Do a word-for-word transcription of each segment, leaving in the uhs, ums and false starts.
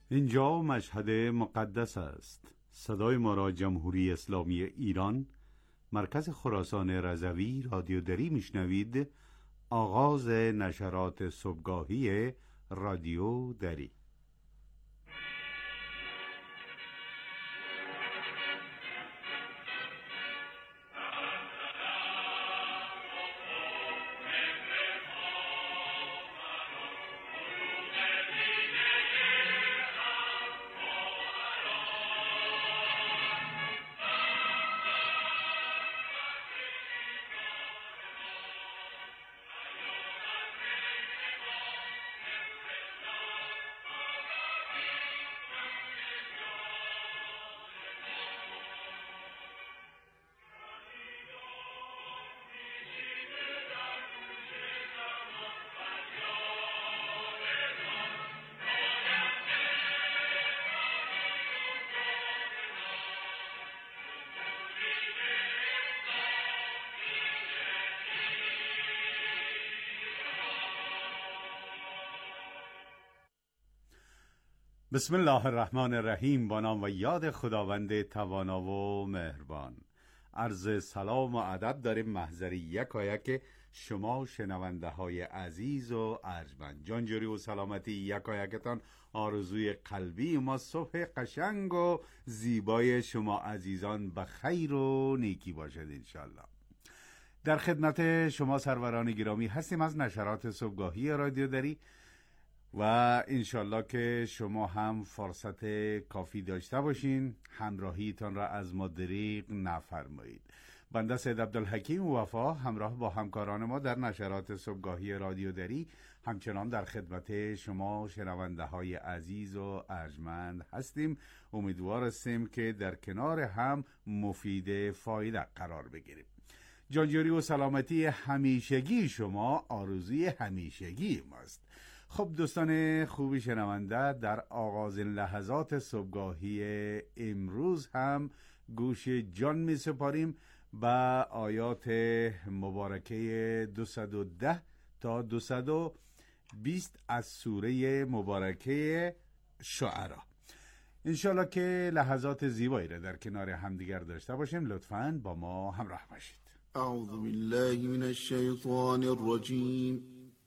اینجا مشهد مقدس است. صدای ما را جمهوری اسلامی ایران، مرکز خراسان رضوی رادیو دری میشنوید. آغاز نشرات صبحگاهی رادیو دری. بسم الله الرحمن الرحیم. با نام و یاد خداوند توانا و مهربان. عرض سلام و ادب داریم محضر یکایک شما شنونده های عزیز و ارجمند. جانجوری و سلامتی یکایکتان آرزوی قلبی ما. صبح قشنگ و زیبای شما عزیزان به خیر و نیکی باشد انشالله. در خدمت شما سروران گرامی هستیم از نشرات صبحگاهی رادیو دری و انشالله که شما هم فرصت کافی داشته باشین، همراهیتان را از ما دریغ نفرمایید. بنده سید عبدالحکیم وفا همراه با همکاران ما در نشرات صبحگاهی رادیو دری همچنان در خدمت شما شنونده های عزیز و ارجمند هستیم. امیدوار هستیم که در کنار هم مفید فایده قرار بگیریم. جانجوری و سلامتی همیشگی شما آرزوی همیشگی ماست. خب دوستان خوبی شنونده، در آغاز لحظات صبحگاهی امروز هم گوش جان می سپاریم به آیات مبارکه دویست و ده تا دویست و بیست از سوره مبارکه شعرا. انشالله که لحظات زیبایی را در کنار همدیگر داشته باشیم. لطفاً با ما همراه باشید. اعوذ بالله من الشیطان الرجیم.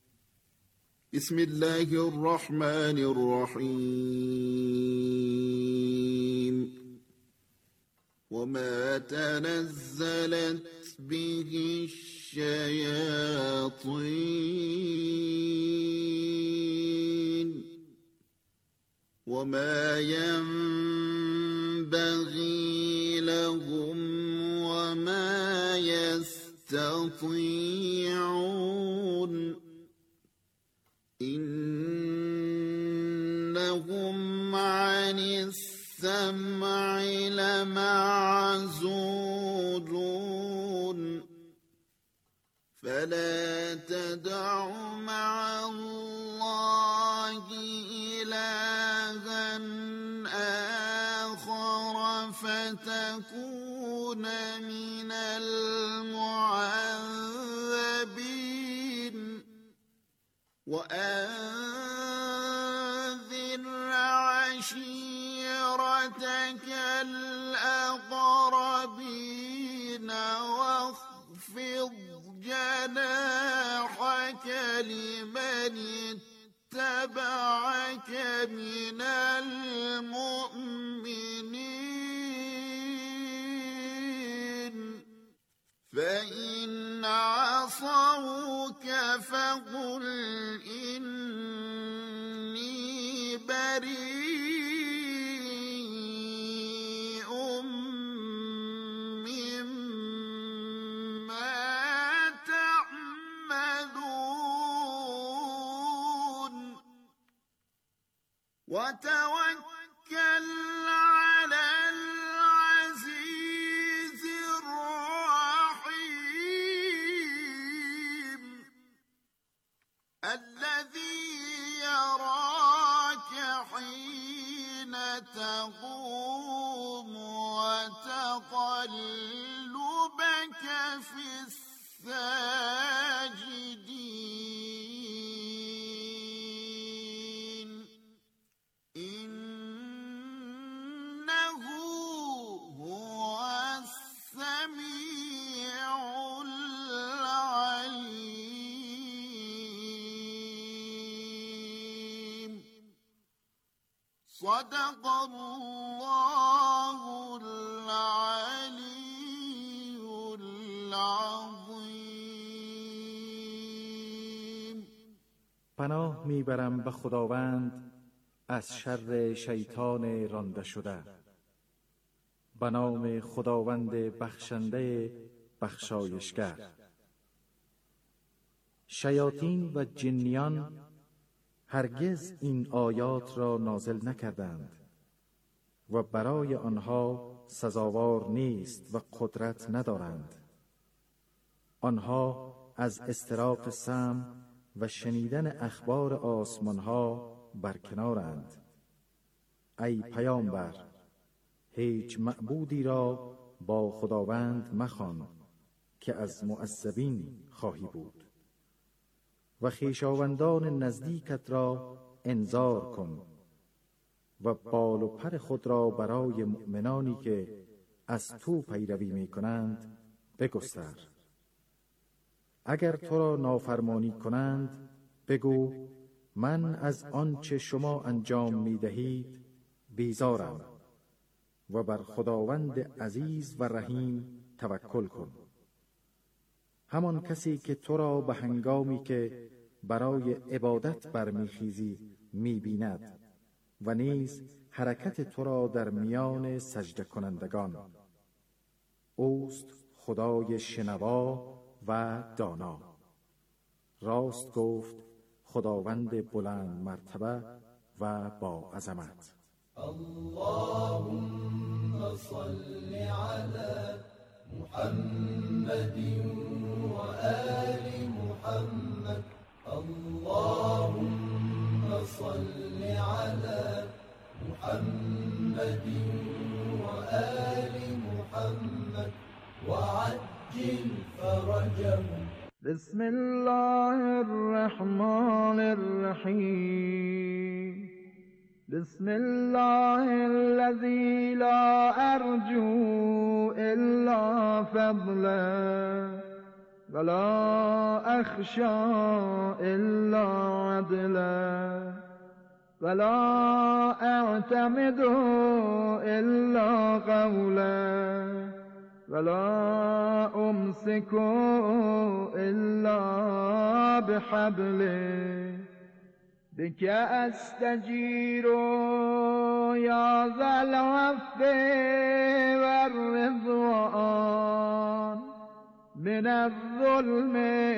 بسم الله الرحمن الرحیم. وما تنزلت به الشياطين وما ينبغي لهم وما يستطيعون إنهم عن السمع لمعزولون فلا تدع مع الله إلها آخر فتكون من المعذبين وأنذر عشيرتك الأقربين واخفض جناحك لمن اتبعك من المؤمنين فإن عصوك فقل إني بريء مما تعملون وتوكل على العزيز الرحيم الذي يراك حين تقوم وتقلبك في الساجدين إن السميع العليم. صدق الله العلي العظيم. پناه میبرم به خداوند از شر شیطان رانده شده. به نام خداوند بخشنده بخشایشگر. شیاطین و جنیان هرگز این آیات را نازل نکردند و برای آنها سزاوار نیست و قدرت ندارند. آنها از استراق سمع و شنیدن اخبار آسمانها برکنارند. ای پیامبر، هیچ معبودی را با خداوند مخوان که از معذبین خواهی بود و خویشاوندان نزدیکت را انذار کن و بال و پر خود را برای مؤمنانی که از تو پیروی می کنند بگستر. اگر تو را نافرمانی کنند بگو من از آنچه شما انجام می دهید بیزارم و بر خداوند عزیز و رحیم توکل کن. همان کسی که تو را به هنگامی که برای عبادت برمیخیزی میبیند و نیز حرکت تو را در میان سجده کنندگان. اوست خدای شنوا و دانا. راست گفت خداوند بلند مرتبه و با عظمت. اللهم صل على محمد و آل محمد. اللهم صل على محمد و آل محمد وعجل فرجهم. بسم الله الرحمن الرحیم. بسم الله الذي لا أرجو إلا فضله ولا أخشى إلا عدله ولا أعتمد إلا قوله ولا أمسك إلا بحبله بك أستجير يا ذا العفو والرضوان من الظلم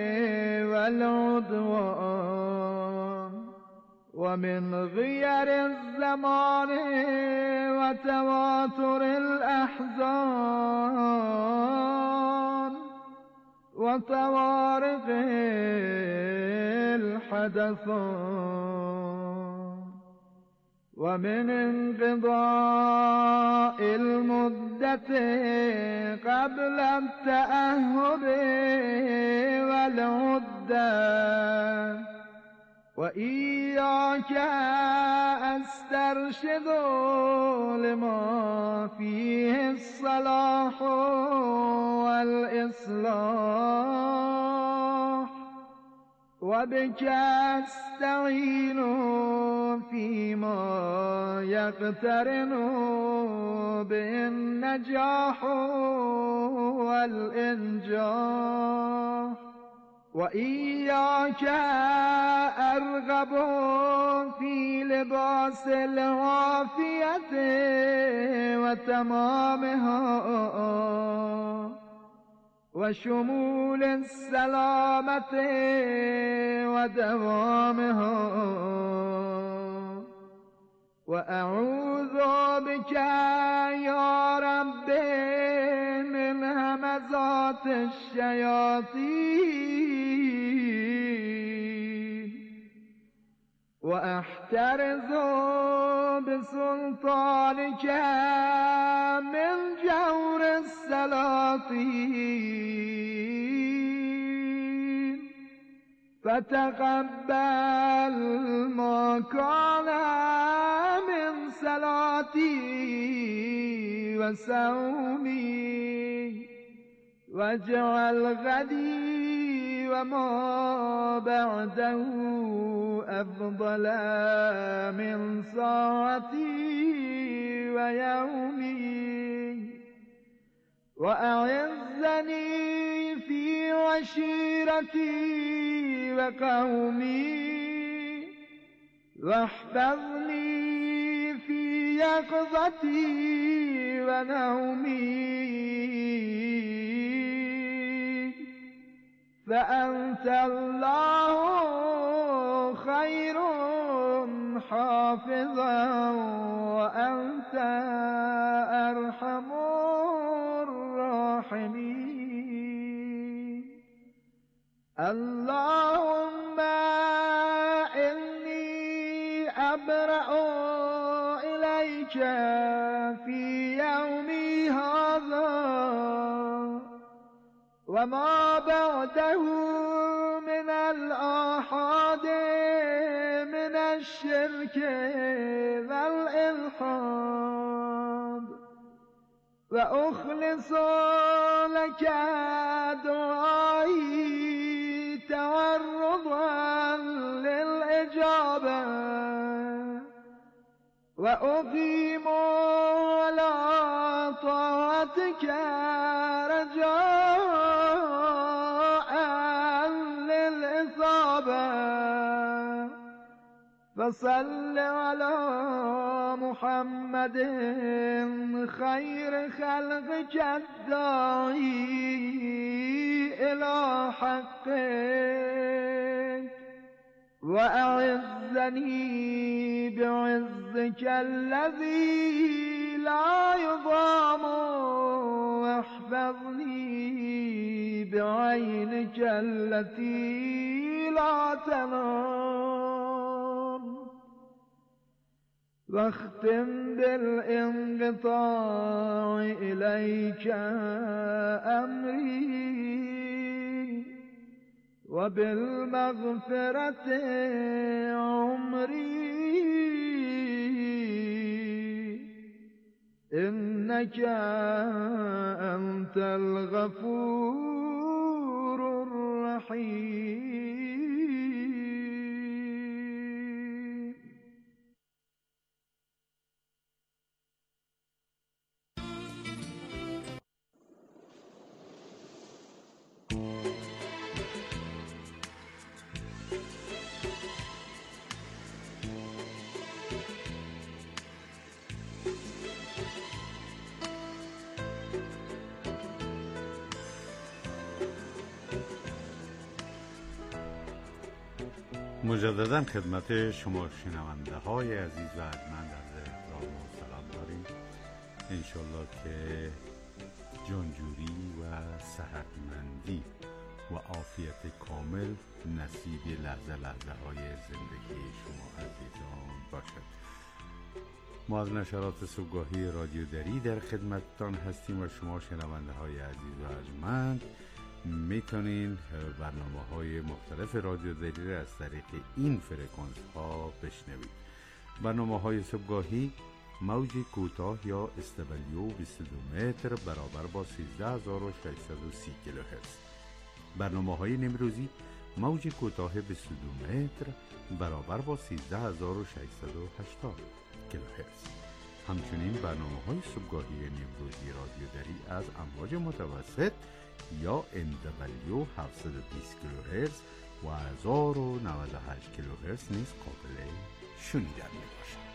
والعدوان ومن غير الزمان وتواتر الأحزان وطوارق الحدثان ومن انقضاء المدة قبل التأهب والعدة وإياك أسترشد لما فيه الصلاح والإصلاح وبك أستعين فيما يقترن بالنجاح والإنجاح وإياك أرغب في لباس العافية وتمامها وشمول السلامة ودوامها وأعوذ بك يا رب من همزات الشياطين وأحترز بسلطانك من جور السلاطين فتقبل ما كان من صلاتي وصومي واجعل غدي وما بعده أفضل من ساعتي ويومي، وأعزني في عشيرتي وقومي، واحفظني في يقظتي ونومي، فأنت الله خير حافظا، وأنت أرحم الراحمين. اللهم إني أبرأ إليك في يومي هذا وما بعده من الآحاد من الشرك والإلحاد، وأخلص لك دعائي تورضا للإجابة، وأقيم على طاعتك رجاء للإصابة. فصل على محمد خير خلقك الداعي إلى حقك، وأعزني بعزك الذي لا يضام، واحفظني بعينك التي لا تنام، واختم بالانقطاع إليك أمري، وبالمغفرة عمري، إنك أنت الغفور الرحيم. مجددا خدمت شما شنونده های عزیز و ارجمند عرض احترام و سلام داریم. انشالله که جانجوری و صحتمندی و عافیت کامل نصیب لحظه لحظه های زندگی شما عزیزان باشد. ما از نشرات صبحگاهی رادیو دری در خدمتتان هستیم و شما شنونده های عزیز و ارجمند میتونین برنامه های مختلف رادیو دری را از طریق این فرکانس ها بشنوید. برنامه های صبحگاهی موج کوتاه یا استبلیو بیست و دو متر برابر با سیزده هزار و ششصد و سی کیلوهرتز. برنامه های نیمروزی موج کوتاه بیست و دو متر برابر با سیزده هزار و ششصد و هشتاد کیلوهرتز. همچنین برنامه های صبحگاهی نیمروزی رادیو دری از امواج متوسط یا ان دبلیو هفتصد و بیست کیلوهرتز و هزار و نود و هشت کیلوهرتز نیز قابل شنیدن می باشد.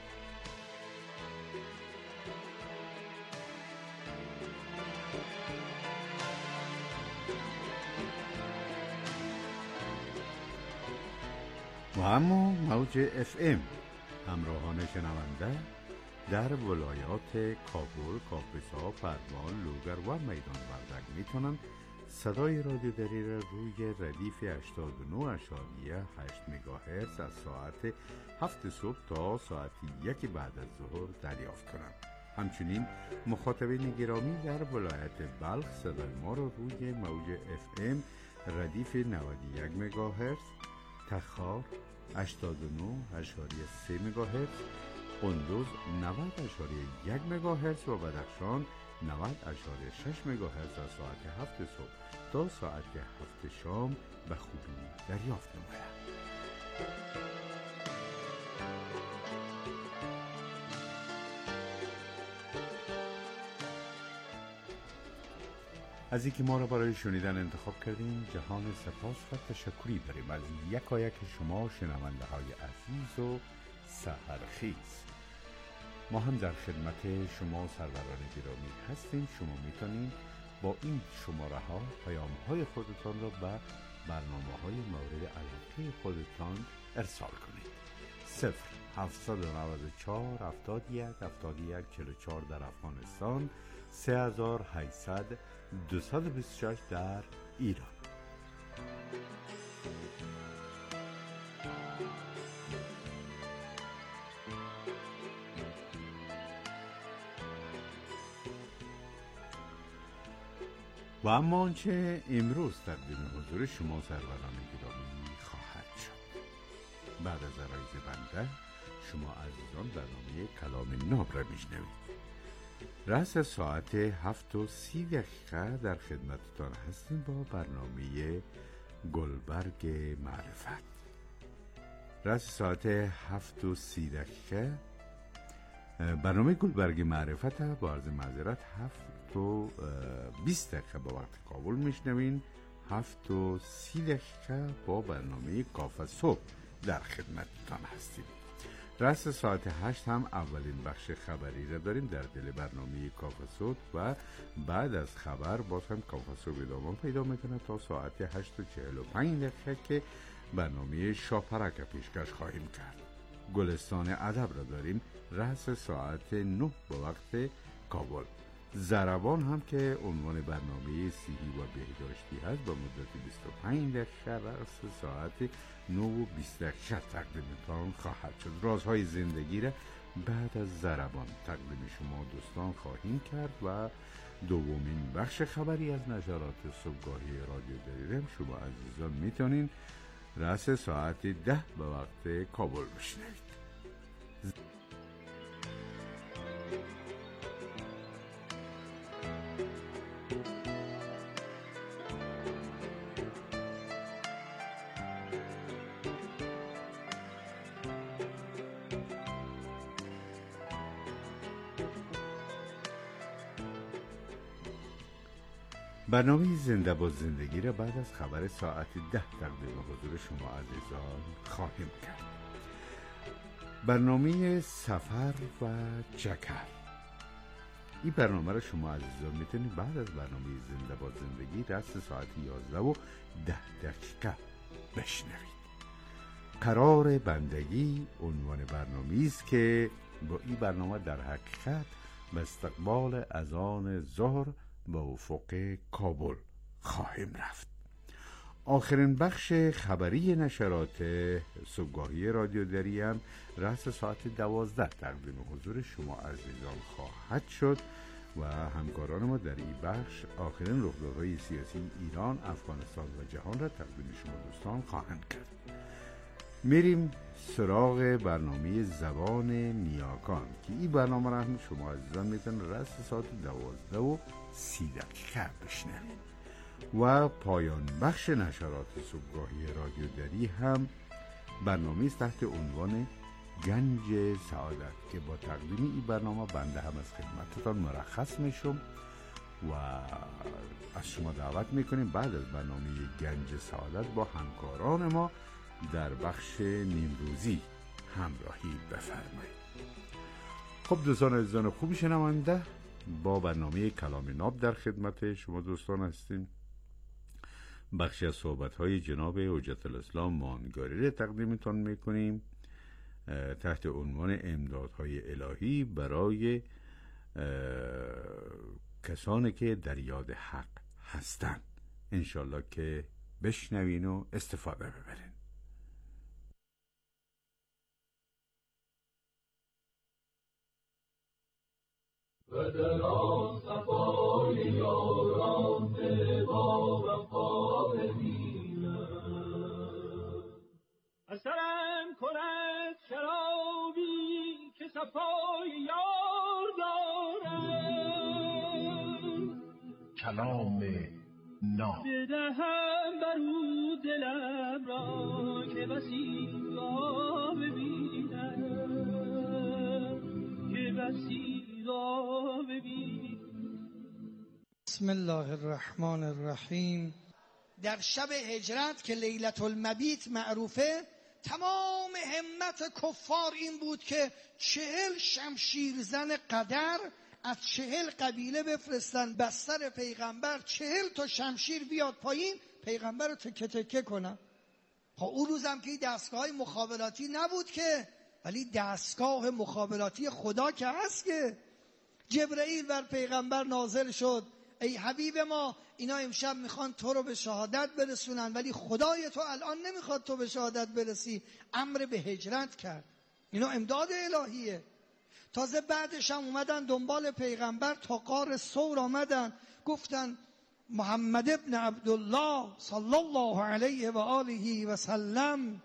و اما موج اف ام همراهان شنونده در ولایات کابل، کاپیسا، پروان، لوگر و میدان وردک میتونن صدای رادیو دری را روی ردیف هشتاد و نه اشاریه هشت مگاهرتز از ساعت هفت صبح تا ساعت یک بعد از ظهر دریافت کنند. همچنین مخاطبین گرامی در ولایت بلخ صدای ما را روی موج اف ام ردیف نود و یک مگاهرتز، تخار هشتاد و نه اشاریه سه مگاهرتز، قندوز نود اشاریه یک مگاهرتز و بدخشان نود اشاره شش مگاهرتز از ساعت هفت صبح تا ساعت هفت شام به خوبی دریافت نماید. از اینکه ما را برای شنیدن انتخاب کردیم جهان سپاس و تشکری داریم از یکایک شما شنونده های عزیز و سحرخیز. ما هم در خدمت شما سروران گرامی هستیم. شما میتونید با این شماره ها پیام های خودتان را به برنامه های مورد علاقه خودتان ارسال کنید. صفر هفتصد و نود و چهار هفتاد و یک هفتاد و یک چهل و چهار در افغانستان، سه هزار و هشتصد دویست و بیست و شش در ایران. و اما آنچه امروز تقدیم حضور شما سروران گرامی خواهد شد. بعد از عرایض بنده شما عزیزان برنامه کلام ناب را میشنوید. رأس ساعت هفت و سی دقیقه در خدمتتان هستیم با برنامه گلبرگ معرفت. رأس ساعت هفت و سی دقیقه برنامه گلبرگ معرفت با عرض معذرت هفت و بیست دقیقه با وقت کابل میشنوین. هفت و سی دقیقه با برنامه کافه صبح در خدمتتان هستیم. رأس ساعت هشت هم اولین بخش خبری را داریم در دل برنامه کافه صبح و بعد از خبر باز هم کافه صبح ادامه پیدا میکنه تا ساعت هشت و چهل و پنج دقیقه که برنامه شاپرک پیشکش خواهیم کرد. گلستان ادب را داریم رأس ساعت نه با وقت کابل. ضربان هم که عنوان برنامه صحی و بهداشتی هست با مدت بیست و پنج دقیقه رأس ساعت نه و بیست دقیقه تقدیمتان خواهد شد. رازهای زندگی را بعد از ضربان تقدیم شما دوستان خواهیم کرد و دومین بخش خبری از نشرات صبحگاهی رادیو دریرم شما عزیزان میتونین رأس ساعت ده به وقت کابل بشنوید. برنامه زنده با زندگی را بعد از خبر ساعت ده تقدیم حضور شما عزیزان خواهیم کرد. برنامه سفر و چکر، این برنامه را شما عزیزان میتونید بعد از برنامه زنده با زندگی رأس ساعت یازده و ده دقیقه بشنوید. قرار بندگی عنوان برنامه است که با این برنامه در حقیقت به استقبال اذان ظهر به افق کابل خواهیم رفت. آخرین بخش خبری نشرات صبحگاهی رادیو دری هم رأس ساعت دوازده تقدیم حضور شما عزیزان خواهد شد و همکاران ما در این بخش آخرین رخدادهای سیاسی ایران، افغانستان و جهان را تقدیم شما دوستان خواهند کرد. میریم سراغ برنامه زبان نیاکان که این برنامه را هم شما عزیزان میتونید رأس ساعت دوازده و سی دقیقه بشنوید. و پایان بخش نشرات صبحگاهی رادیو دری هم برنامه است تحت عنوان گنج سعادت که با تقدیم این برنامه بنده هم از خدمتتان مرخص میشم و از شما دعوت میکنیم بعد از برنامه گنج سعادت با همکاران ما در بخش نیمروزی همراهی بفرمایید. خب دوستان عزیزان خوبی شنونده، با برنامه کلام ناب در خدمت شما دوستان هستیم. بخشی از صحبت‌های جناب حجت الاسلام مانگاری را تقدیمتان میکنیم تحت عنوان امدادهای الهی برای کسانی که در یاد حق هستند. انشالله که بشنوین و استفاده ببرین. و در آن صفای یاران با وفا ببینم اثرم کند شرابی که صفای یار دارد کلام ناب. بدهم بر او دلم را که بسی را ببینم، که بسی را ببینم. بسم الله الرحمن الرحیم. در شب هجرت که لیلة المبیت معروفه، تمام همت کفار این بود که چهل شمشیرزن قدر از چهل قبیله بفرستن بستر پیغمبر، چهل تا شمشیر بیاد پایین، پیغمبر رو تکه تکه کنن. خب اون روزم که دستگاه مخابراتی نبود که، ولی دستگاه مخابراتی خدا که هست که. جبرئیل بر پیغمبر نازل شد، ای حبیب ما، اینا امشب میخوان تو رو به شهادت برسونن، ولی خدای تو الان نمیخواد تو به شهادت برسی، امر به هجرت کرد. اینا امداد الهیه. تازه بعدش هم اومدن دنبال پیغمبر، تا غار ثور آمدن، گفتن محمد ابن عبدالله صلی الله علیه و آله و سلم.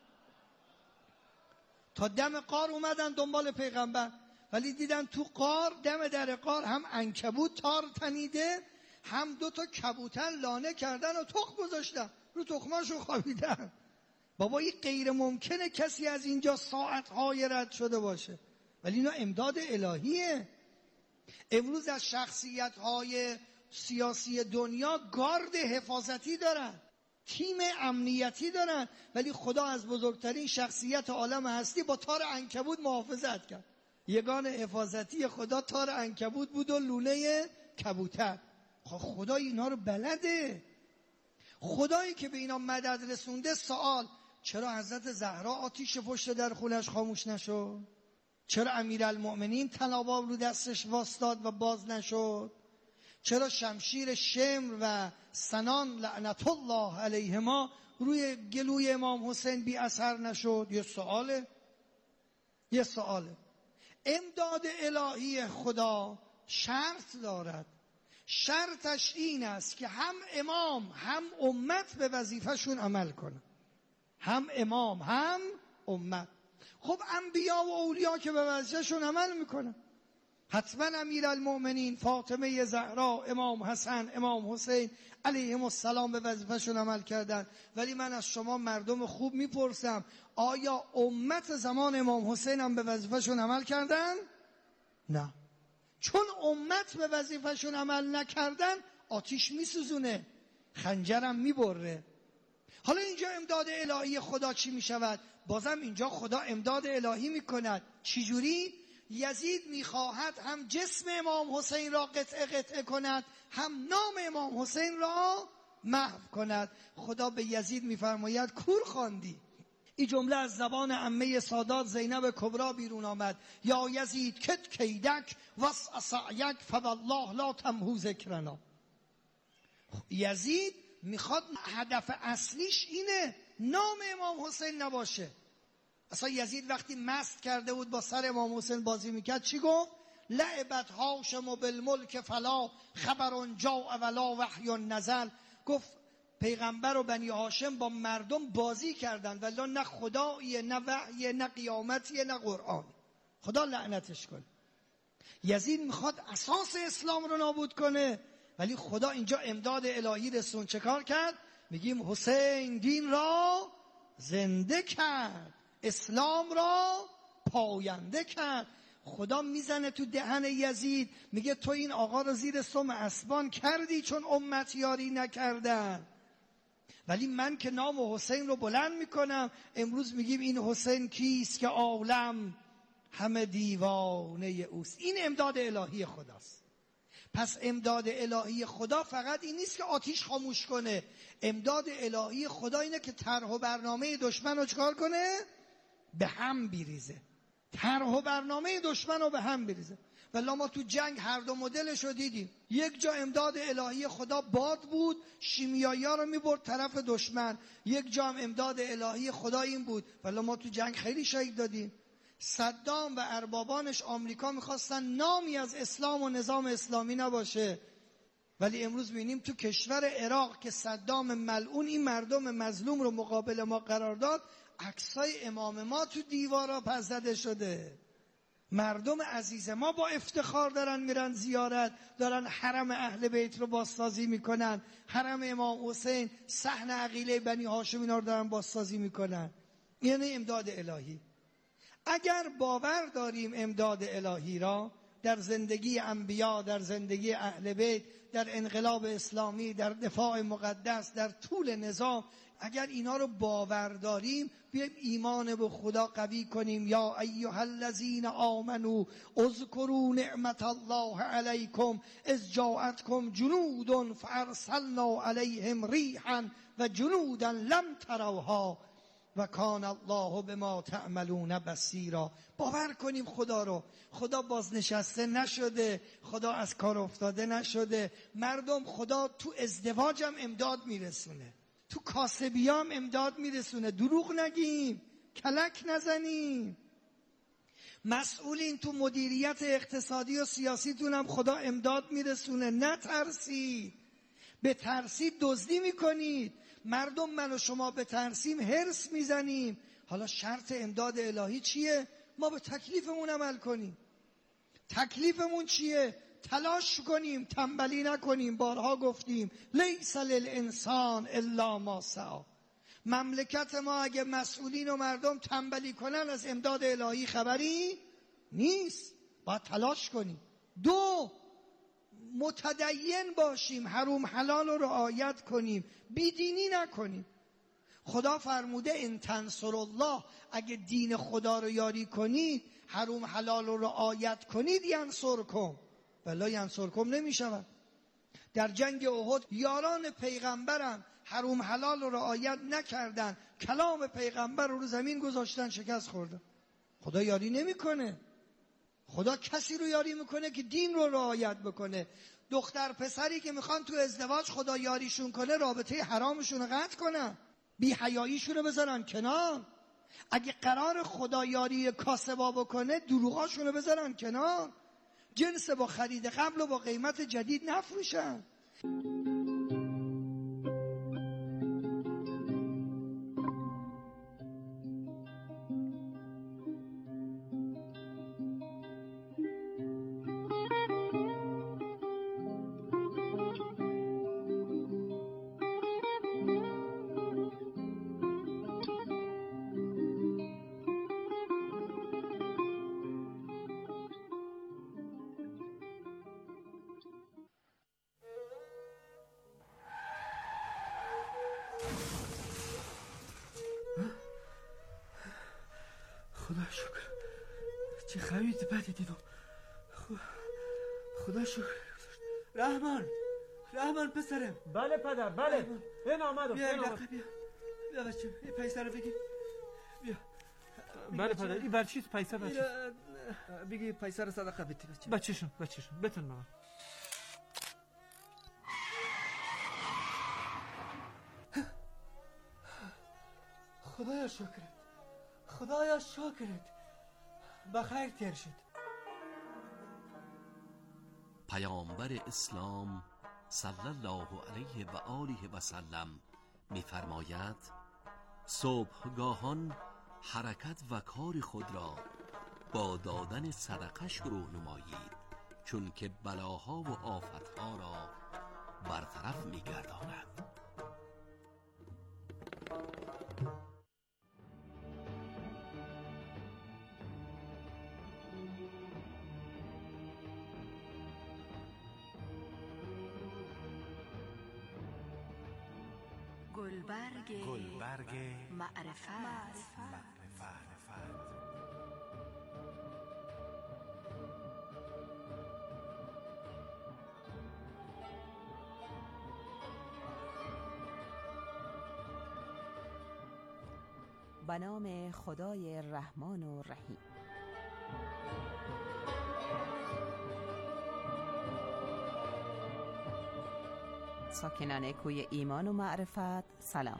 تا دم غار اومدن دنبال پیغمبر، ولی دیدن تو غار، دم در غار هم عنکبوت تار تنیده، هم دو تا کبوتر لانه کردن و تخم گذاشتن رو تخماشو خوابیدن. بابا این غیر ممکنه کسی از اینجا ساعتهای رد شده باشه، ولی اینا امداد الهیه. امروز از شخصیت‌های سیاسی دنیا گارد حفاظتی دارن، تیم امنیتی دارن، ولی خدا از بزرگترین شخصیت عالم هستی با تار عنکبوت محافظت کرد. یگان حفاظتی خدا تار عنکبوت بود و لوله کبوتر. خب خدا اینا رو بلده. خدایی که به اینا مدد رسونده. سوال: چرا حضرت زهرا آتیش پشت در خونش خاموش نشد؟ چرا امیرالمؤمنین طناباب رو دستش واسطاد و باز نشد؟ چرا شمشیر شمر و سنان لعنت الله علیهما روی گلوی امام حسین بی اثر نشد؟ یه سواله. یه سواله. امداد الهی خدا شرط دارد. شرطش این است که هم امام هم امت به وظیفهشون عمل کنن. هم امام هم امت. خب انبیا و اولیا که به وظیفهشون عمل میکنن، حتما امیرالمؤمنین فاطمه زهرا، امام حسن، امام حسین علیهم السلام به وظیفهشون عمل کردن. ولی من از شما مردم خوب میپرسم، آیا امت زمان امام حسین هم به وظیفهشون عمل کردن؟ نه. چون امت به وظیفهشون عمل نکردن، آتیش میسوزونه، خنجرم میبره. حالا اینجا امداد الهی خدا چی میشود؟ بازم اینجا خدا امداد الهی میکند. چی جوری؟ یزید میخواهد هم جسم امام حسین را قطعه قطعه کند، هم نام امام حسین را محو کند. خدا به یزید میفرماید کور خواندی. این جمله از زبان عمه سادات زینب کبرا بیرون آمد. یا یزید کت کیدک وسع سعیک فوالله لا تمحو ذکرنا. یزید میخواد هدف اصلیش اینه، نام امام حسین نباشه. اصلا یزید وقتی مست کرده بود با سر امام حسین بازی میکرد چی گفت؟ لعبت هاشم بالملک فلا خبر جاء ولا وحی نزل. گفت پیغمبر و بنی هاشم با مردم بازی کردن، ولی نه خداییه، نه وحیه، نه قیامتیه، نه قرآن. خدا لعنتش کنه. یزید میخواد اساس اسلام رو نابود کنه، ولی خدا اینجا امداد الهی رسون. چه کار کرد؟ میگیم حسین دین را زنده کرد، اسلام را پاینده کرد. خدا میزنه تو دهن یزید، میگه تو این آقا رو زیر سم اسبان کردی چون امت یاری نکردن، ولی من که نام حسین رو بلند میکنم. امروز میگیم این حسین کیست که عالم همه دیوانه اوست. این امداد الهی خداست. پس امداد الهی خدا فقط این نیست که آتیش خاموش کنه. امداد الهی خدا اینه که طرح و برنامه دشمن رو چکار کنه؟ به هم بریزه. طرح و برنامه دشمن رو به هم بریزه. ولی ما تو جنگ هر دو مدلش رو دیدیم. یک جا امداد الهی خدا باد بود، شیمیایی ها رو میبرد طرف دشمن. یک جا هم امداد الهی خدا این بود. ولی ما تو جنگ خیلی شهید دادیم. صدام و اربابانش آمریکا میخواستن نامی از اسلام و نظام اسلامی نباشه، ولی امروز میبینیم تو کشور عراق که صدام ملعون این مردم مظلوم رو مقابل ما قرار داد، عکسای امام ما تو دیوارا پس زده شده. مردم عزیز ما با افتخار دارن میرن زیارت، دارن حرم اهل بیت رو بازسازی میکنن، حرم امام حسین، صحن عقیله بنی هاشم اینا رو دارن بازسازی میکنن. یعنی امداد الهی. اگر باور داریم امداد الهی را در زندگی انبیا، در زندگی اهل بیت، در انقلاب اسلامی، در دفاع مقدس، در طول نظام، اگر اینا رو باور داریم، بیایم ایمان به خدا قوی کنیم. یا ایها الذین آمنوا اذکروا نعمت الله علیکم اذ جاءتکم جنود فارسلنا علیهم ریحا و جنودا لم تروها و کان الله بما تعملون بصیرا. باور کنیم خدا رو. خدا بازنشسته نشده، خدا از کار افتاده نشده. مردم خدا تو ازدواجم امداد میرسونه، تو کاسبیام امداد میرسونه. دروغ نگیم، کلک نزنیم. مسئولین تو مدیریت اقتصادی و سیاسیتون هم خدا امداد میرسونه. نترسید. به ترسید دزدی میکنید. مردم من و شما به ترسیم هرس میزنیم. حالا شرط امداد الهی چیه؟ ما به تکلیفمون عمل کنیم. تکلیفمون چیه؟ تلاش کنیم، تنبلی نکنیم. بارها گفتیم لیس للانسان الا ما سعی. مملکت ما اگه مسئولین و مردم تنبلی کنن از امداد الهی خبری نیست. باید تلاش کنیم. دو، متدین باشیم، حروم حلال رو رعایت کنیم، بیدینی نکنیم. خدا فرموده ان تنصر الله، اگه دین خدا رو یاری کنید، حروم حلال رو رعایت کنید، ینصرکم بلا ینصرکم نمیشود. در جنگ احد یاران پیغمبرم حروم حلال رو رعایت نکردن، کلام پیغمبر رو رو زمین گذاشتن، شکست خوردن. خدا یاری نمیکنه. خدا کسی رو یاری میکنه که دین رو رعایت بکنه. دختر پسری که میخوان تو ازدواج خدا یاریشون کنه، رابطه حرامشون رو قطع کنن، بی حیاییشون رو بذارن کنار. اگه قرار خدا یاری کاسبا بکنه، دروغاشون رو بذارن کنار. جنس با خرید قبل و با قیمت جدید نفروشن. خدا شکر، چه خرید بدی دیدم. خدا شکر. رحمان، رحمان پسرم. بله پدر، بله. این آمدم. بیا بیا بیا بیا بچه، این پیسه رو بگیر. بیا. بله پدر، این بر چیز پیسه بچه؟ بگی پیسه رو صدقه بدی بچه. بچه‌شون، بچه‌شون بتون بابا. خدایا شکرت، خدایا شکرت. بخیر تیر شد. پیامبر اسلام صلی الله علیه و آله و سلم می‌فرماید صبحگاهان حرکت و کار خود را با دادن صدقه شروع نمایید، چون که بلاها و آفتها را برطرف می‌گرداند. گلبرگ گلبرگ معرفت, معرفت. به نام خدای رحمان و رحیم. ساکنان کوی ایمان و معرفت سلام.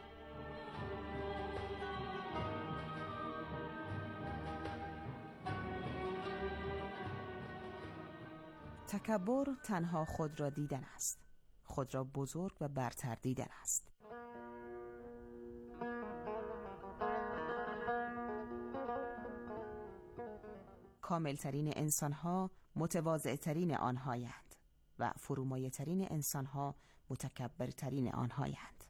تکبر تنها خود را دیدن است، خود را بزرگ و برتر دیدن است. کاملترین انسانها متواضعترین آنهایند و فرومایه‌ترین انسانها متکبرترین آنهایند.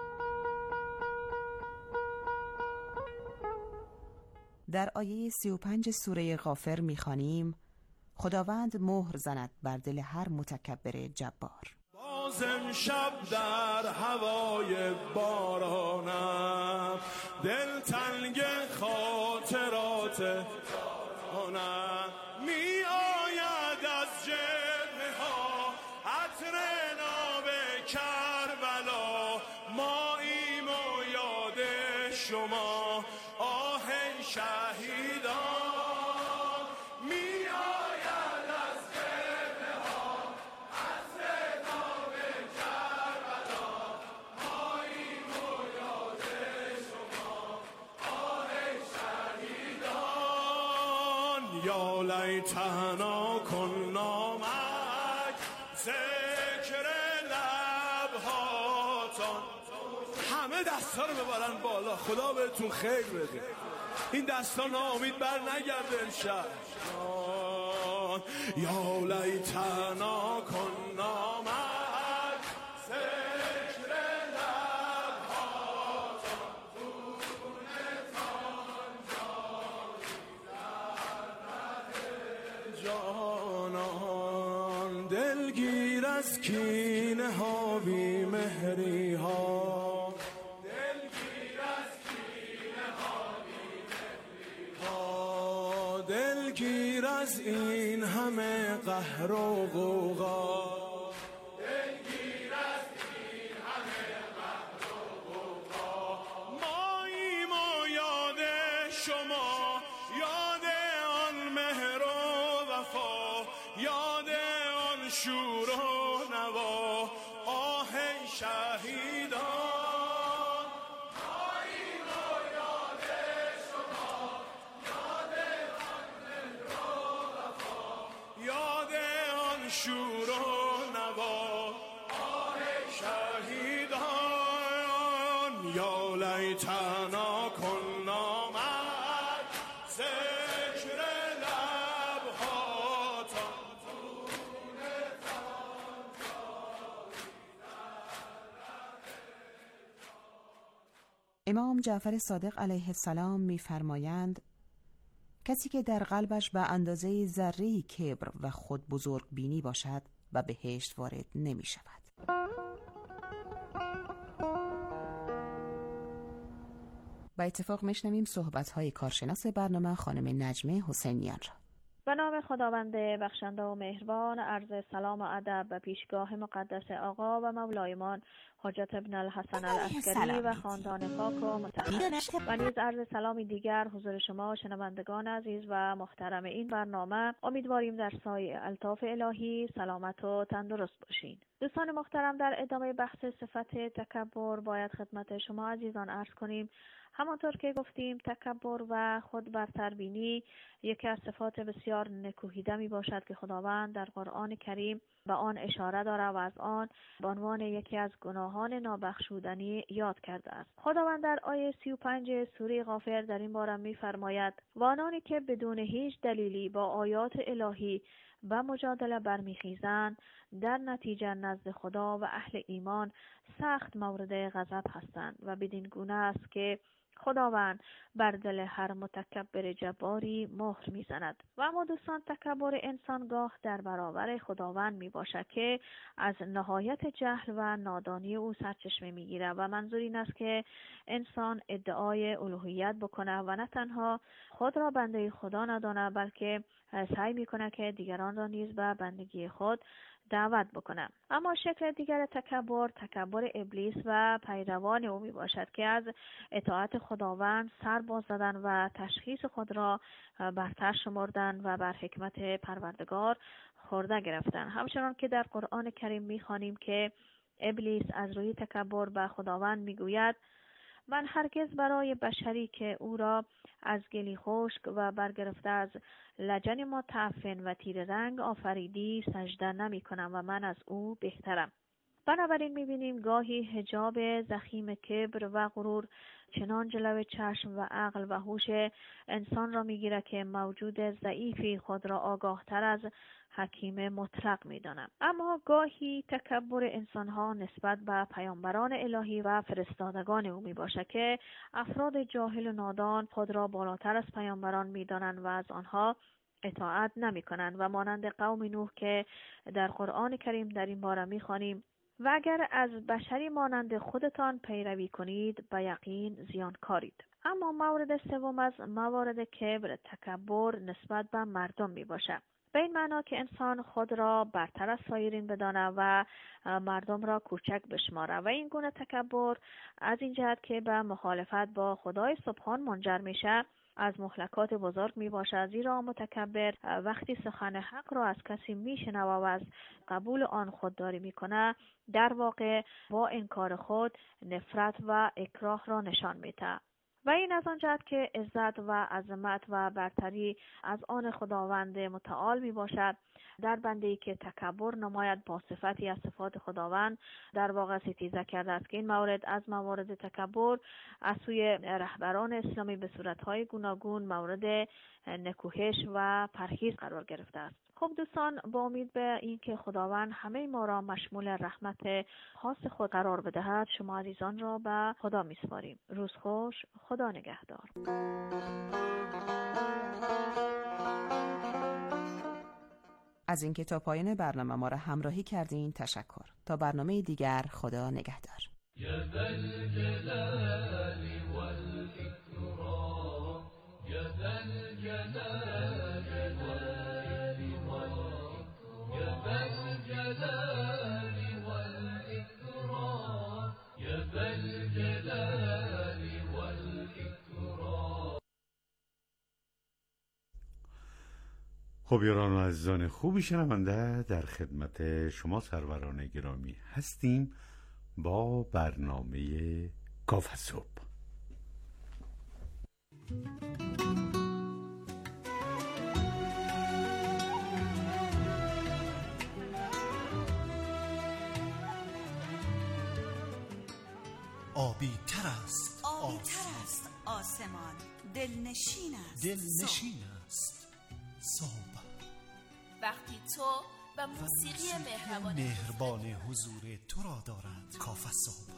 در آیه سی و پنج سوره غافر می‌خوانیم خداوند مهر زند بر دل هر متکبر جبار. باز امشب در هوای بارانم، دل تنگ خاطرات آنم، می آید از جبهه ها عطر ناب کربلا، ماییم و یاد شما آه شهیدان. می آید از جبهه ها عطر ناب کربلا، ماییم و یاد شما آه شهیدان. یا لیتنا کنا معک ذکر لبهاتان. همه دستا رو ببرن بالا، خدا بهتون خیر بده. این دستا ناامید بر نگرده امشب. یا لیتنا کنا معک ذکر لبهاتان، خونتان جانان. دلگیر از کینه ها بی مهری ها، دلگیر از این همه قهر و غوغا، دلگیر از این همه قهر و غوغا. ماییم و یاد شما، یاد آن مهر و وفا، یاد آن شور و نوا آه شهیدان. شور و نوا آه شهیدان. یا لیتنا کنا معک ذکر لبهاتان. امام جعفر صادق علیه السلام می‌فرمایند کسی که در قلبش به اندازه ذره‌ای کبر و خود بزرگ بینی باشد و بهشت وارد نمی شود. با اتفاق میشنویم صحبت‌های کارشناس برنامه خانم نجمه حسینیان را. به نام خداوند بخشنده و مهربان، عرض سلام و ادب به پیشگاه مقدس آقا و مولایمان حجت ابن الحسن العسکری و خاندان پاک و مطهر، و نیز عرض سلامی دیگر حضور شما شنوندگان عزیز و محترم این برنامه. امیدواریم در سایه الطاف الهی سلامت و تندرست باشین. دوستان محترم، در ادامه بحث صفت تکبر باید خدمت شما عزیزان عرض کنیم همانطور که گفتیم تکبر و خود برتربینی یکی از صفات بسیار نکوهیده می باشد که خداوند در قرآن کریم به آن اشاره داره و از آن به عنوان یکی از گناهان نابخشودنی یاد کرده است. خداوند در آیه سی و پنج سوره غافر در این باره می فرماید و آنانی که بدون هیچ دلیلی با آیات الهی و مجادله برمیخیزند در نتیجه نزد خدا و اهل ایمان سخت مورد غضب هستند و بدین گونه است که خداوند بر دل هر متکبر جباری مهر میزند. و اما دوستان، تکبر انسانگاه در برابر خداوند می باشد که از نهایت جهل و نادانی او سرچشمه می گیره و منظور این است که انسان ادعای الوهیت بکنه و نه تنها خود را بنده خدا ندانه بلکه سعی می کنه که دیگران را نیز به بندگی خود دعوت بکنم. اما شکل دیگر تکبر تکبر ابلیس و پیروان او می باشد که از اطاعت خداوند سر باز زدن و تشخیص خود را برتر شمردن و بر حکمت پروردگار خورده گرفتن. همچنان که در قرآن کریم می خوانیم که ابلیس از روی تکبر به خداوند می گوید من هرگز برای بشری که او را از گلی خشک و برگرفته از لجن متعفن و تیره رنگ آفریدی سجده نمی کنم و من از او بهترم. بنابراین می‌بینیم گاهی حجاب ضخیم کبر و غرور چنان جلو چشم و عقل و هوش انسان را می‌گیرد که موجود ضعیفی خود را آگاه‌تر از حکیم مطلق می‌داند. اما گاهی تکبر انسان‌ها نسبت به پیامبران الهی و فرستادگان او می‌باشد که افراد جاهل و نادان خود را بالاتر از پیامبران می‌دانند و از آنها اطاعت نمی‌کنند و مانند قوم نوح که در قرآن کریم در این باره می‌خوانیم: و اگر از بشری مانند خودتان پیروی کنید به یقین زیانکارید. اما مورد سوم از موارد کبر تکبر نسبت به مردم می باشد. به این معنا که انسان خود را برتر از سایرین بداند و مردم را کوچک بشمارد و این گونه تکبر از این جهت که به مخالفت با خدای سبحان منجر می شود از مهلکات بزرگ می باشد، زیرا متکبر وقتی سخن حق را از کسی می شنود و از قبول آن خودداری می کند، در واقع با انکار خود نفرت و اکراه را نشان می دهد. و این از آن جهت که عزت و عظمت و برتری از آن خداوند متعال می باشد. در بنده‌ای که تکبر نماید با صفتی از صفات خداوند در واقع ستیزه کرده است که این مورد از موارد تکبر از سوی رهبران اسلامی به صورت‌های گوناگون مورد نکوهش و پرهیز قرار گرفته است. خب دوستان، با امید به اینکه خداوند همه ما را مشمول رحمت خاص خود قرار بدهد، شما عزیزان را به خدا می‌سپاریم. روز خوش، خدا نگهدار. از اینکه تا پایان برنامه ما را همراهی کردین تشکر. تا برنامه دیگر، خدا نگهدار. خب یاران و عزیزان خوبی شنونده، در خدمت شما سروران گرامی هستیم با برنامه کافه صبح. آبی تر است آبی تر است آسمان، دلنشین است دلنشین است صبح. وقتی تو و موسیقی مهربان مهربان حضور تو را دارند کافه صبح.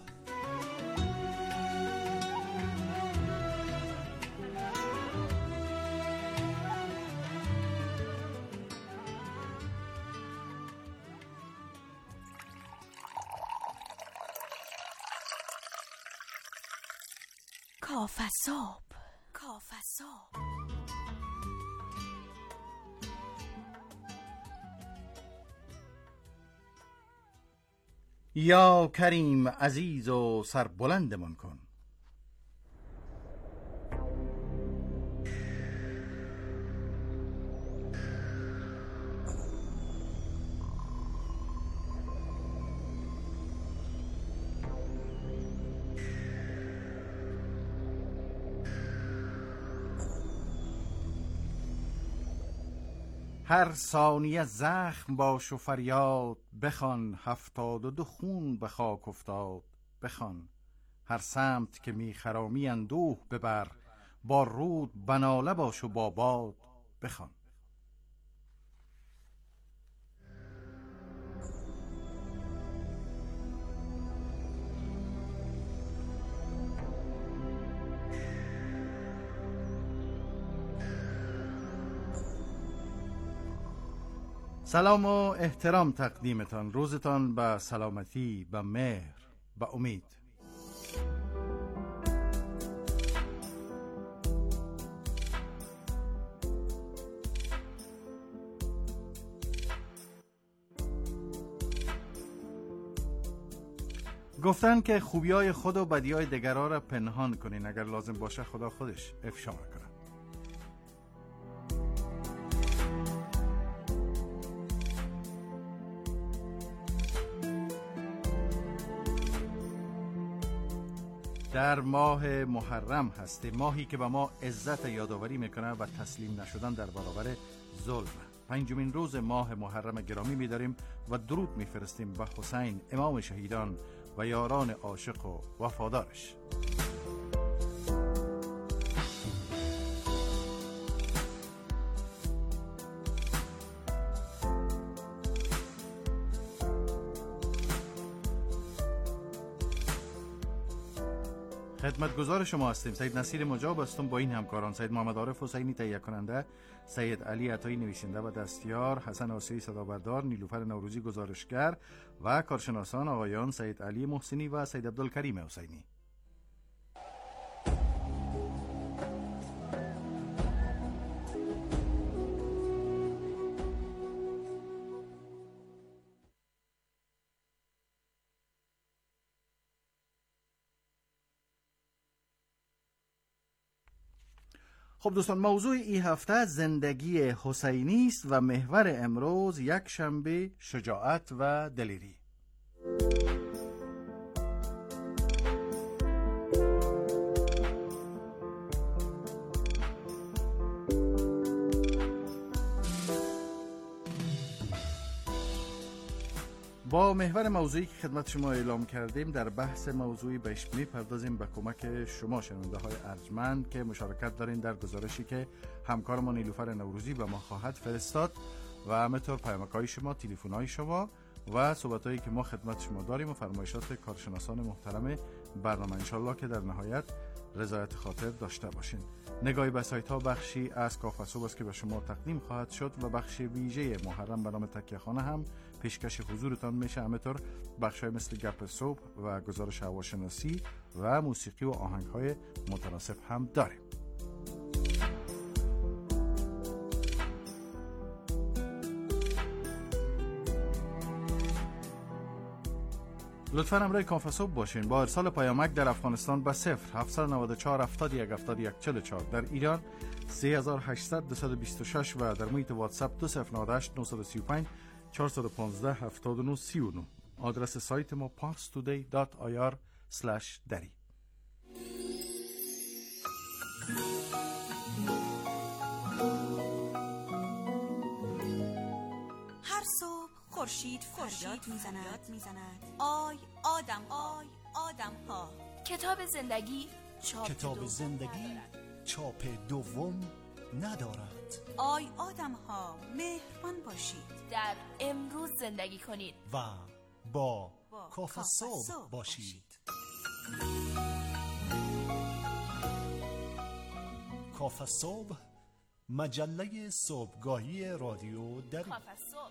کافه صبح، کافه صبح. یا کریم عزیز و سربلندمان کن. هر ثانیه زخم باش و فریاد بخوان، هفتاد و دو خون به خاک افتاد بخوان. هر سمت که میخرامی اندوه ببر، با رود بناله باش و با باد بخوان. سلام و احترام تقدیمتان، روزتان به سلامتی، به مهر، به امید. گفتن که خوبیای خود و بدیای دیگران را پنهان کنین، اگر لازم باشه خدا خودش افشا میکنه. در ماه محرم هستی، ماهی که به ما عزت یادآوری میکنه و تسلیم نشدن در برابر ظلم. پنجمین روز ماه محرم گرامی می‌داریم و درود می‌فرستیم به حسین امام شهیدان و یاران عاشق و وفادارش. خدمتگزار شما هستیم. سید نصیر مجاب هستم با این همکاران: سید محمد عارف حسینی تهیه کننده، سید علی عطایی نویسنده و دستیار، حسن آسیایی صدابردار، نیلوفر نوروزی گزارشگر و کارشناسان آقایان سید علی محسنی و سید عبدالکریم حسینی. خب دوستان، موضوع این هفته زندگی حسینی است و محور امروز یک شنبه شجاعت و دلیری. با محور موضوعی که خدمت شما اعلام کردیم در بحث موضوعی بهش می‌پردازیم به کمک شما شنونده های ارجمند که مشارکت دارین در گزارشی که همکارمان نیلوفر نوروزی به ما خواهد فرستاد و همینطور پیامک‌های شما، تلفن‌های شما و صحبت‌هایی که ما خدمت شما داریم و فرمایشات کارشناسان محترم برنامه، انشالله که در نهایت رضایت خاطر داشته باشین. نگاهی به سایت‌ها بخشی از کافه صبح است که به شما تقدیم خواهد شد و بخش ویژه محرم به نام تکیه خانه هم پیشکش حضورتان میشه. همینطور بخش‌های مثل گپ صبح و گزارش هواشناسی و موسیقی و آهنگ‌های متناسب هم داریم. لطفاً همراه کافه صبح باشین. با ارسال پیامک در افغانستان به صفر هفت نه چهار هفتاد و یک هفتاد و یک چهل و چهار، در ایران سه هزار و هشتصد دویست و بیست و شش و در محیط واتساپ دو صفر نه هشت نه سه پنج چهار یک پنج هفت نه سه نه. آدرس سایت ما پارس تودی دات آی آر اسلش دری. هر صبح خورشید فریاد میزند آی آدم آی آدم ها. کتاب زندگی چاپ کتاب دوم زندگی ندارد. چاپ دوم ندارد. آی آدم ها مهربان باشید، در امروز زندگی کنید و با, با کافه صبح صبح باشید. کافه صبح، مجله صبحگاهی رادیو در کافه صبح.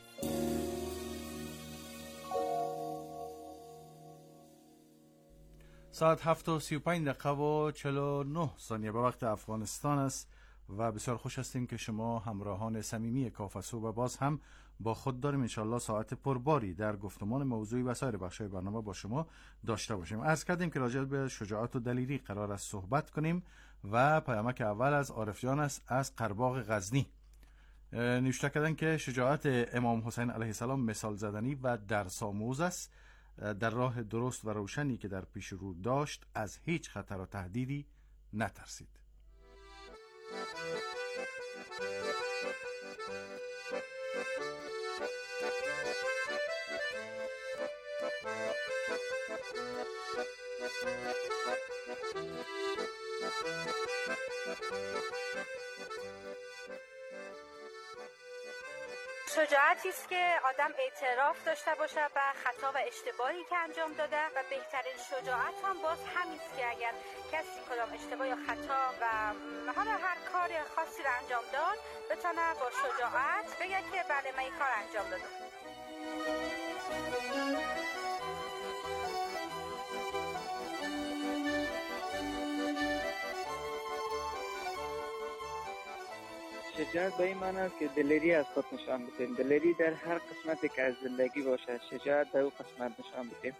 ساعت هفت و سی و پنج دقیقه و چهل و نه ثانیه به وقت افغانستان است و بسیار خوش هستیم که شما همراهان صمیمی کافه صبح باز هم با خود داریم. انشالله ساعت پرباری در گفتمان موضوعی و سایر بخشای برنامه با شما داشته باشیم. عرض کردیم که راجع به شجاعت و دلیری قرار است صحبت کنیم و پیامک اول از عارف جان است از قرباغ غزنی. نوشته کردن که شجاعت امام حسین علیه السلام مثال زدنی و درس آموز است. در راه درست و روشنی که در پیش رو داشت از هیچ خطر و تهدیدی نترسید. شجاعتی است که آدم اعتراف داشته باشه به خطا و اشتباهی که انجام داده و بهترین شجاعت هم باز همین است که اگر کسی کدام اشتباه یا خطا و حالا هر کار خاصی رو انجام داد بتونه با شجاعت بگه که بله من این کار انجام دادم. شجاعت به این معنی است که دلیری از خود نشان بدیم. دلیری در هر قسمتی که از زندگی باشه، شجاعت در او قسمت نشان بدیم.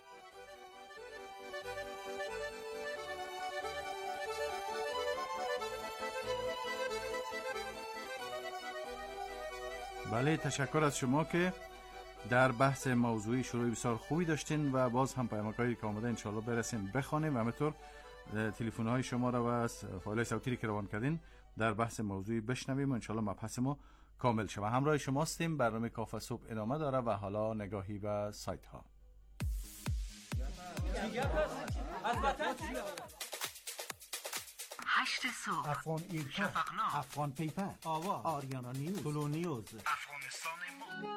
بله، تشکر از شما که در بحث موضوعی شروع بسیار خوبی داشتین و باز هم پیامک‌هایی که آمده انشالله برسیم بخوانیم و همینطور تلفن‌های شما را و فایل صوتی که روان کردین در بحث موضوعی بشنویم و انشالله مبحث ما کامل شود. همراه شما هستیم. برنامه کافه صبح ادامه داره و حالا نگاهی به سایت ها. هشت صبح، افغان ایرکا، شفقنامه، افغان پیپر، آوا، آریانا نیوز، طلو نیوز، افغانستان ما.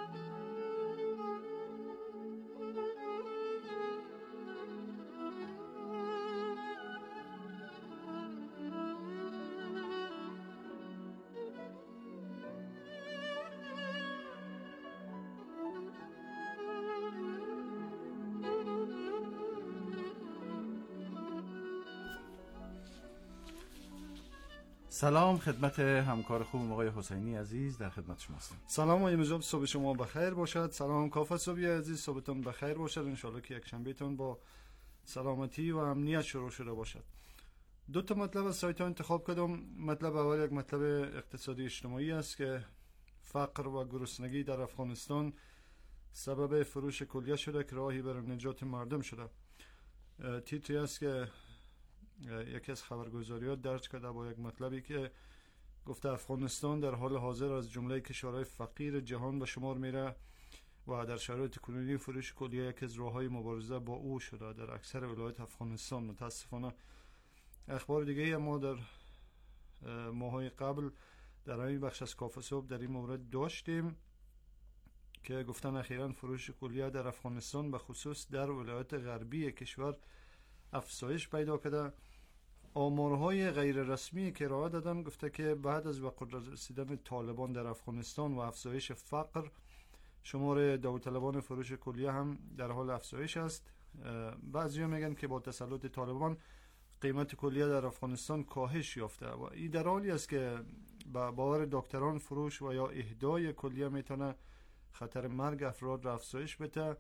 سلام خدمت همکار خوب آقای حسینی عزیز، در خدمت شما هستم. سلام آقای مجاب، صبح شما بخیر باشد. سلام کافه صبحی عزیز، صبحتون بخیر باشد. انشالله که یک شنبهتون با سلامتی و امنیت شروع شده باشد. دو تا مطلب از سایت ها انتخاب کردم. مطلب اول یک مطلب اقتصادی اجتماعی است که فقر و گرسنگی در افغانستان سبب فروش کلیه شده که راهی برای نجات مردم شده. تیتری است که یکی از خبرگزاریات درج کرده با یک مطلبی که گفته افغانستان در حال حاضر از جمله کشورهای فقیر جهان به شمار میره و در شرایط کنونی فروش کلیه یکی از راههای مبارزه با او شده در اکثر ولایات افغانستان. متاسفانه اخبار دیگه ما در ماهای قبل در این بخش از کافه صبح در این مورد داشتیم که گفتن اخیراً فروش کلیه در افغانستان به خصوص در ولایات غربی کشور افزایش پیدا کرده. آمارهای غیر رسمی که ارائه دادن گفته که بعد از به قدرت رسیدن طالبان در افغانستان و افزایش فقر، شمار داوطلبان فروش کلیه هم در حال افزایش است. بعضی‌ها میگن که با تسلط طالبان قیمت کلیه در افغانستان کاهش یافته و این در حالی است که با باور دکتران فروش و یا اهدای کلیه میتونه خطر مرگ افراد را افزایش بده.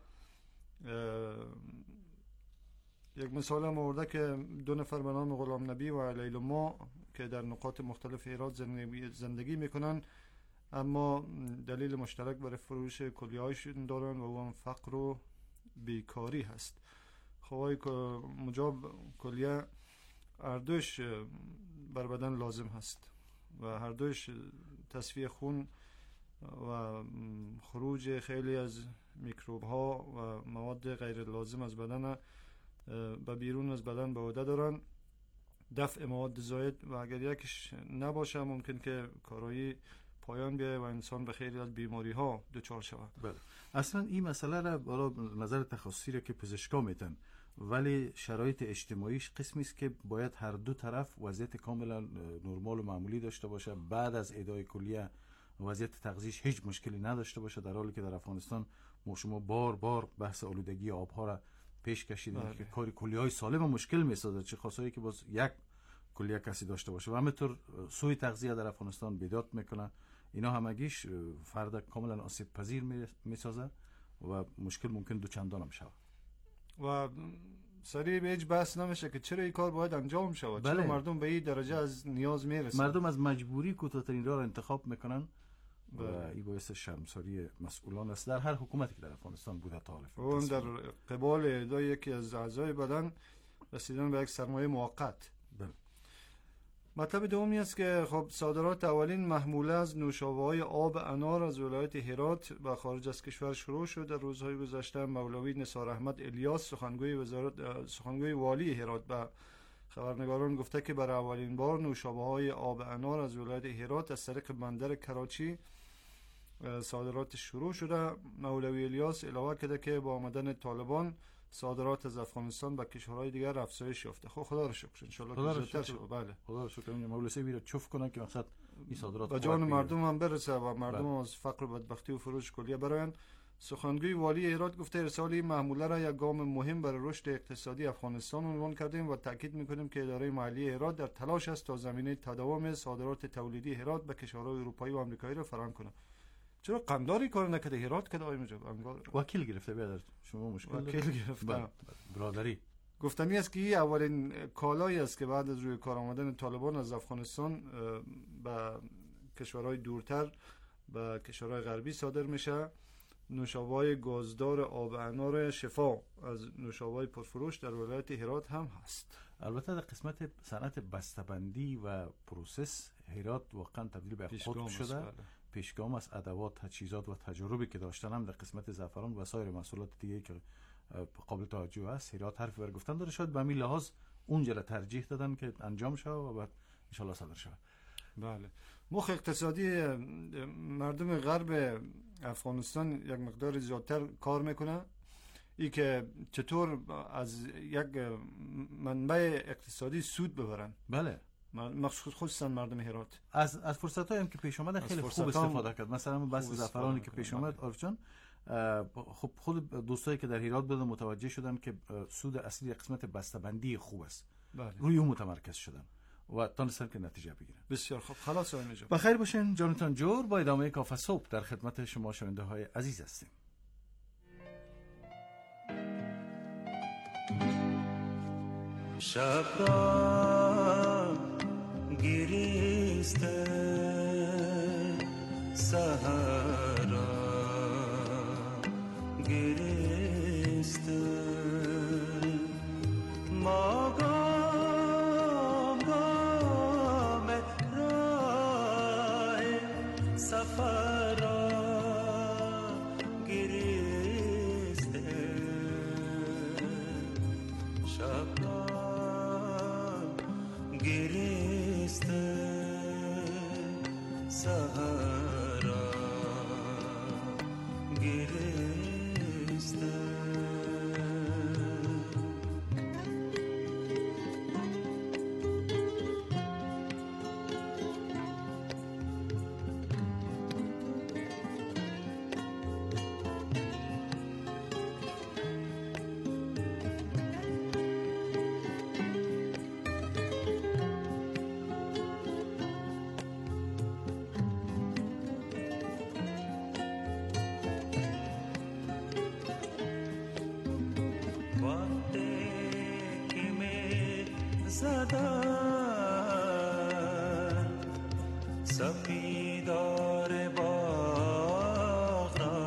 یک مثال هم آورده که دو نفر به نام غلام نبی و لیلما که در نقاط مختلف ایران زندگی, زندگی میکنن، اما دلیل مشترک برای فروش کلیه هایشون دارن و اون فقر و بیکاری هست. خواهی که مجاب کلیه هر دوش بر بدن لازم هست و هر دوش تصفیه خون و خروج خیلی از میکروب ها و مواد غیر لازم از بدن به بیرون از بدن به عهده دارن. دفع مواد زاید و اگر یکیش نباشه ممکن که کارایی پایان بیایه و انسان به خیلی از بیماری ها دچار شود. بله. اصلا این مسئله را برای نظر تخصصی را که پزشکا میتن، ولی شرایط اجتماعیش قسمی است که باید هر دو طرف وضعیت کاملا نرمال و معمولی داشته باشه. بعد از ادای کلیه وضعیت تغذیه‌اش هیچ مشکلی نداشته باشه، در حالی که در افغانستان ما شما بار بار بحث آلودگی آبها را پیش کشیدیم که کاری کلیه‌های سالم مشکل می‌سازد، چه خاصایی که باز یک کلیه کسی داشته باشه و همینطور سوء تغذیه در افغانستان بیداد میکنه. اینا همگیش فرد کاملا آسیب پذیر میسازه و مشکل ممکن دو چندان هم شود و سریع به هیچ بحث نمیشه که چرا این کار باید انجام شود. بله. چرا مردم به این درجه از نیاز میرسن؟ مردم از مجبوری کوتاه‌ترین راه را انتخاب میکنن و این باعث شرمساری مسئولان است در هر حکومتی که در افغانستان بوده تا حالا. اون در قبال ادای یکی از اعضای بدن رسیدن به یک سرمایه موقت. بله. مطلب دومی است که خب صادرات اولین محموله از نوشابه‌های آب انار از ولایت هرات به خارج از کشور شروع شد. در روزهای گذشته مولوی نثار احمد الیاس سخنگوی وزارت سخنگوی والی هرات به خبرنگاران گفته که برای اولین بار نوشابه‌های آب انار از ولایت هرات از طریق بندر کراچی صادرات شروع شده. مولوی الیاس علاوه کرده که با آمدن طالبان صادرات از افغانستان به کشورهای دیگر افزایش یافته. خب خدا رو شکر، ان شاء الله که زودتر. بله خدا رو شکر. مولوی میره چوف کنن که مقصد این صادرات به جان مردم هم برسه و مردم هم از فقر و بدبختی و فروش کلیه برآیند. سخنگوی والی هرات گفته ارسال این محموله را یک گام مهم برای رشد اقتصادی افغانستان عنوان کردیم و تاکید میکنیم که اداره محلی هرات در تلاش است تا زمینه تداوم صادرات تولیدی هرات به کشورهای اروپایی و آمریکایی را فراهم کنه. چرا قنداری کار نکرده هرات که دائم میشه وکیل گرفته بیادر شما مشکل وکیل گرفته برادری گفتنی است که این اولین کالایی است که بعد از روی کار آمدن طالبان از افغانستان به کشورهای دورتر به کشورهای غربی صادر میشه. نوشابه‌های گازدار آب انار شفا از نوشابه‌های پرفروش در ولایت هرات هم هست. البته در قسمت صنعت بسته‌بندی و پروسس هرات واقعا تبدیل به خود شده. پیشگام از ادوات، تجهیزات و تجربی که داشتن هم در قسمت زعفران و سایر محصولات دیگه که قابل توجه است هیرات حرف بر گفتن داره، شاید به همین لحاظ اونجا را ترجیح دادن که انجام شه و بعد ان شاء الله صادر شه. بله. مخ اقتصادی مردم غرب افغانستان یک مقدار زیادتر کار میکنه، ای که چطور از یک منبع اقتصادی سود ببرن. بله، مخصوص خصوصا مردم هرات از از فرصتایی هم که پیش اومد خیلی خوب استفاده کرد. مثلا بس زعفرانی که پیش اومد عارف جان، خب خود دوستایی که در هرات بودن متوجه شدن که سود اصلی قسمت بسته‌بندی خوب است. بله. روی اون متمرکز شدن و تونستن که نتیجه بگیرن. بسیار خوب. خلاص آقای نجات بخیر باشین. جانتان جور با ادامه کافه صبح در خدمت شما شنونده های عزیز هستیم. شب را گریسته سحر را گریسته ما گام گام راه سفر را گریسته شب را گریسته سهرا گریسته سپیدار باغ را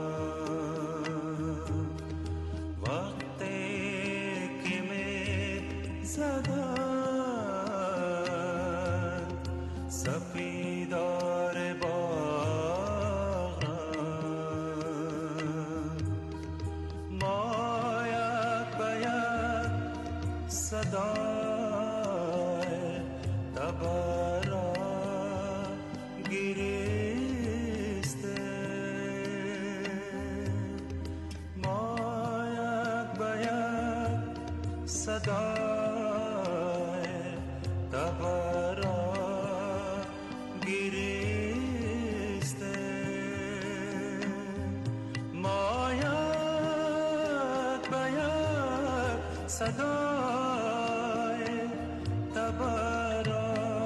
وقتی که می زدن سپیدار باغ را ما یک به یک صدای تبرا گریسته ما یک به یک صدای تبرا گریسته ما یک به یک صدای تبرا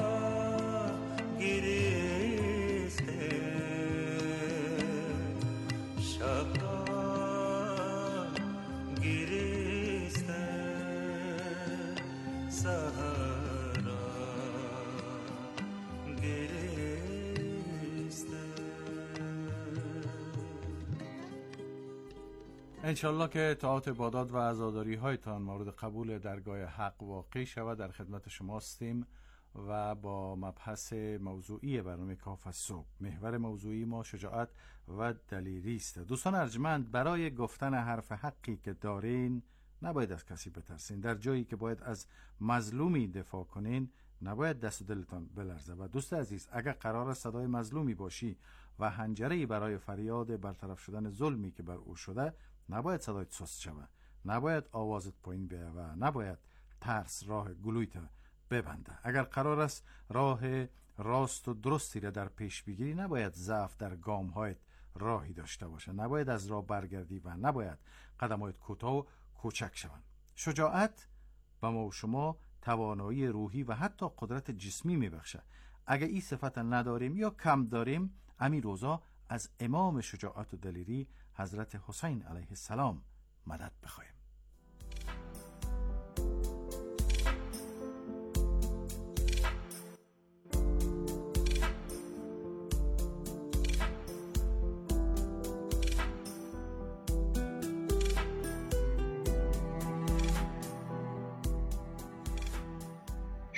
انشالله که طاعات عبادات و عزاداری هایتان مورد قبول درگاه حق واقع شود. در خدمت شما هستیم و با مبحث موضوعی برنامه کافه صبح. محور موضوعی ما شجاعت و دلیری است. دوستان ارجمند، برای گفتن حرف حقی که دارین نباید از کسی بترسین. در جایی که باید از مظلومی دفاع کنین نباید دست و دلتان بلرزه. و دوست عزیز، اگر قرار صدای مظلومی باشی و حنجره‌ای برای فریاد برطرف شدن ظلمی که بر او شده، نباید صدایت سست شود، نباید آوازت پایین بیاید و نباید ترس راه گلویت ببنده. اگر قرار است راه راست و درستی را در پیش بگیری، نباید ضعف در گام‌هایت راهی داشته باشه، نباید از راه برگردی و نباید قدم‌هایت کوتاه و کوچک شوند. شجاعت به ما و شما توانایی روحی و حتی قدرت جسمی میبخشه. اگر این صفت نداریم یا کم داریم، امی روزا از امام شجاعت و دلیری حضرت حسین علیه السلام مدد بخواهیم.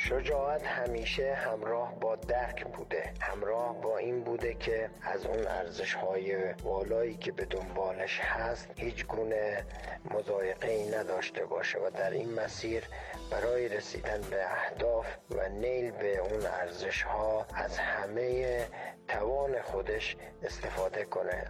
شجاعت همیشه همراه با درک بوده، همراه با این بوده که از اون ارزش‌های والایی که به دنبالش هست هیچ گونه مضایقه‌ای نداشته باشه و در این مسیر برای رسیدن به اهداف و نیل به اون ارزش‌ها از همه توان خودش استفاده کنه.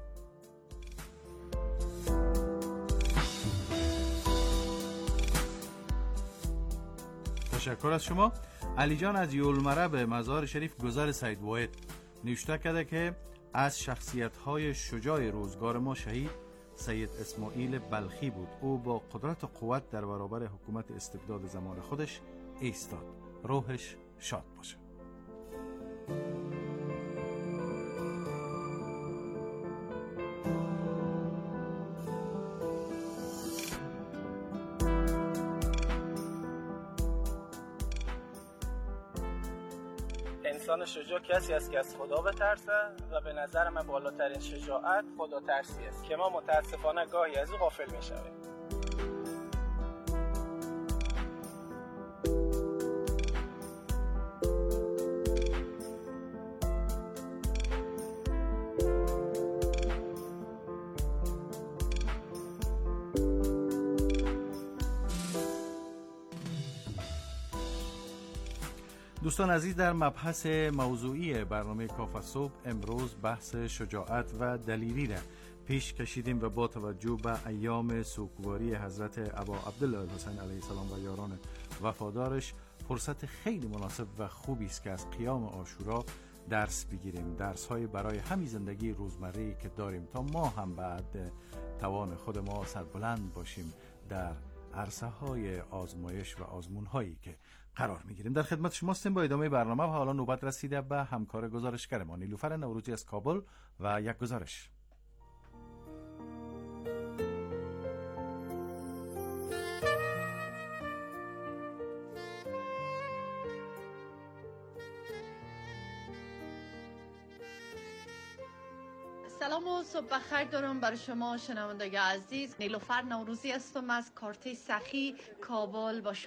تشکر از شما. علی جان از یولمره به مزار شریف گذر سید واحد نوشته کرده که از شخصیت‌های شجاع روزگار ما شهید سید اسماعیل بلخی بود. او با قدرت و قوت در برابر حکومت استبداد زمان خودش ایستاد. روحش شاد باشه. انسان شجاع کسی است که از خدا بترسه و به نظر من بالاترین شجاعت خدا ترسی است که ما متاسفانه گاهی از او غافل میشویم. دوستان عزیز، در مبحث موضوعی برنامه کاف صبح امروز بحث شجاعت و دلیری را پیش کشیدیم و با توجه به ایام سوگواری حضرت ابا عبدالله الحسین علیه السلام و یاران وفادارش فرصت خیلی مناسب و خوبی است که از قیام عاشورا درس بگیریم، درس های برای همین زندگی روزمره‌ای که داریم تا ما هم بعد توان خود ما سربلند باشیم در عرصه های آزمایش و آزمون هایی که قرار میگیریم. در خدمت شما هستیم با ادامه برنامه و حالا نوبت رسیده به همکار گزارشگر ما نیلوفر نوروزی از کابل و یک گزارش. سلام و صبح بخیر دارم برای شما شنوندگان عزیز. نیلوفر نوروزی هستم از کارت سخی کابل با شما